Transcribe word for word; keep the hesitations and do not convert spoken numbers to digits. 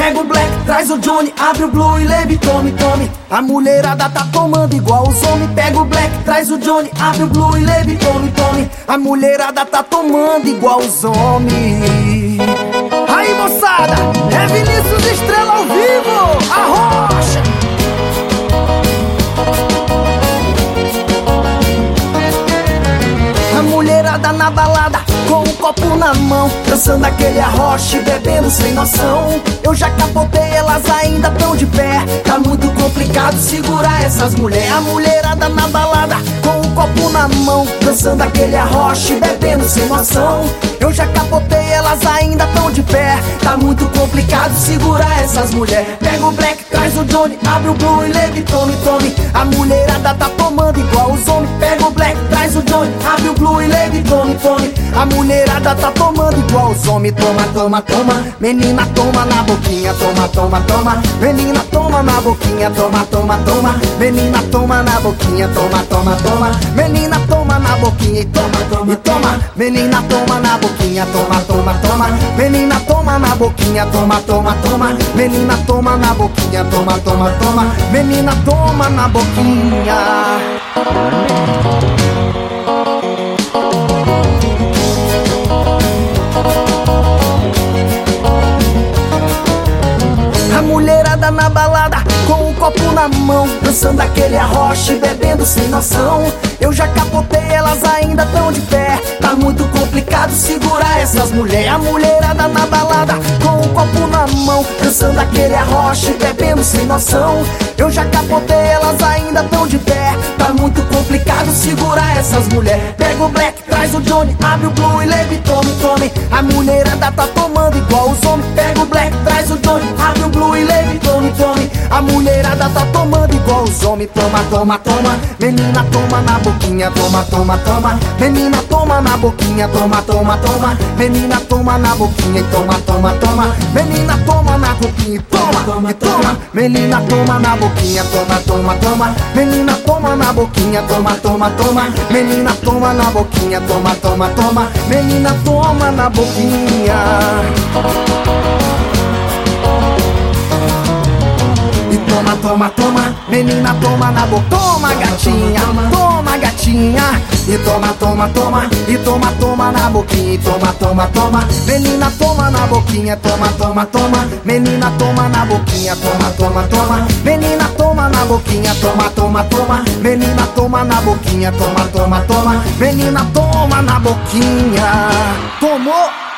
Pega o black, traz o Johnny, abre o blue e leve, tome, tome. A mulherada tá tomando igual os homens. Pega o black, traz o Johnny, abre o blue e leve, tome, tome. A mulherada tá tomando igual os homens. Aí, moçada, é Vinícius Estrela ao vivo, a rocha. A mulherada na balada, com um copo na mão, dançando aquele arroche, bebendo sem noção. Eu já capotei, elas ainda tão de pé. Tá muito complicado segurar essas mulheres. A mulherada na balada, com um copo na mão, dançando aquele arroche, bebendo sem noção. Eu já capotei, elas ainda tão de pé. Tá muito complicado segurar essas mulheres. Pega o black, traz o Johnny, abre o blue e leve, tome, tome. A mulherada tá tomando igual os homens. Pega o black, traz o Johnny, abre o blue e leve, tome, tome. A mulherada tá tomando igual os homens. Toma, toma, toma. Menina, toma na boquinha. Toma, toma, toma. Menina, toma na boquinha. Toma, toma, toma. Menina, toma na boquinha. Toma, toma, toma. Menina, toma na boquinha. E toma, toma, toma. Menina, toma na boquinha. Toma, toma, toma. Menina, toma na boquinha. Toma, toma, toma. Menina, toma na boquinha. Toma, toma, toma. Menina, toma na boquinha. A mulherada na balada, com um copo na mão, dançando aquele arroche, bebendo sem noção. Eu já capotei, elas ainda tão de pé. Tá muito complicado segurar essas mulheres. A mulherada na balada, com um copo na mão, dançando aquele arroche, bebendo sem noção. Eu já capotei, elas ainda tão de pé. Tá muito complicado segurar essas mulheres. Pega o black, traz o Johnny, abre o blue e leve, tome, tome. A mulherada tá tomando igual os homens. Pega o black, traz o Johnny, abre o blue e leve, tome, tome. A mulherada tá tomando igual os homens. Toma, toma, toma. Menina, toma na boquinha. Toma, toma, toma. Menina, toma na boquinha. Toma, toma, toma. Menina, toma na boquinha. E toma, toma, toma. Menina, toma na boquinha. E toma, toma, toma. Menina, toma na boquinha. Toma, toma, toma. Menina, toma na boquinha. Toma, toma, toma. Menina, toma na boquinha. Toma, toma, toma. Menina, toma na boquinha. E toma, toma, toma, menina, toma na boca. Toma, gatinha, toma, gatinha. E toma, toma, toma, e toma, toma na boquinha. E toma, toma, toma, menina, toma na boquinha. Toma, toma, toma, menina, toma na boquinha. Toma, toma, toma, menina, toma na boquinha. Toma, toma, toma, menina, toma na boquinha. Toma, toma, toma, menina, toma na boquinha. Tomou?